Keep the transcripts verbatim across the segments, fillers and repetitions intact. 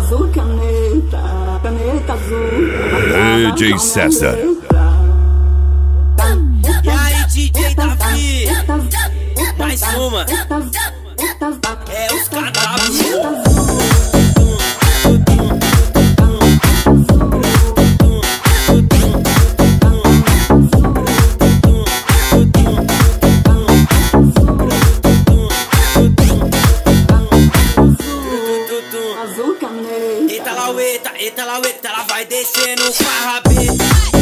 Azul caneta, caneta azul. D J César. E aí, D J Davi? Mais uma. É os cadáveres. Azul caneta. Eita laueta, eita laueta, ela vai descendo com a rabeta.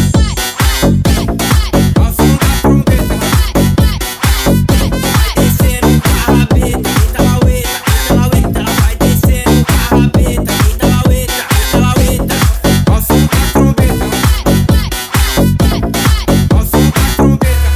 Ao som da trombeta, vai descendo com a rabeta. Eita laueta, eita laueta, ela vai descendo com a rabeta. Eita laueta, eita laueta, ao som da trombeta, ao som da trombeta,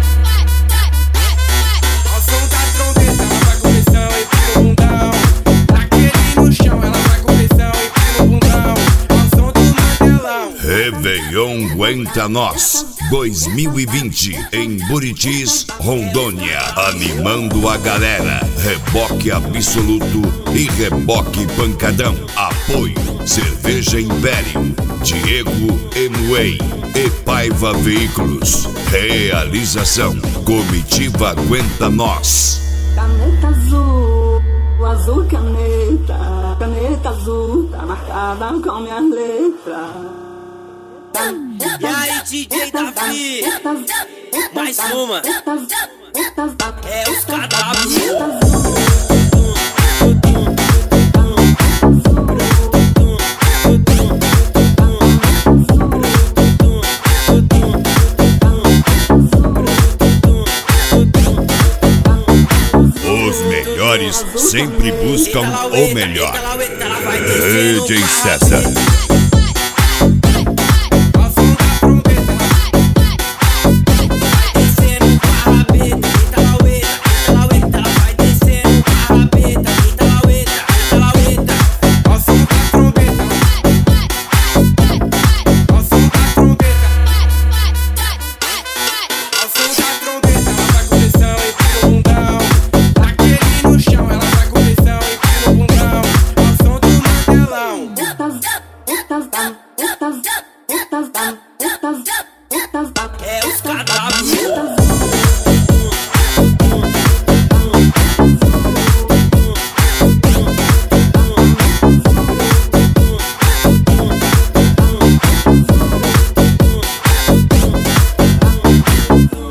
ao som da trombeta, ela vai com pressão e pro mundão. Naquele no chão, ela vai com pressão e pro mundão. Ao som do Mandelão. Réveillon Aguenta Nós dois mil e vinte em Buritis, Rondônia. Animando a galera. Reboque Absoluto e Reboque Pancadão. Apoio Cerveja Império, Diego Emuei e Paiva Veículos. Realização Comitiva Aguenta Nós. Caneta azul, azul caneta, caneta azul, tá marcada com minhas letras. E aí, D J Davi? Mais uma. É os cadáveres. Os melhores sempre buscam o melhor. D J César.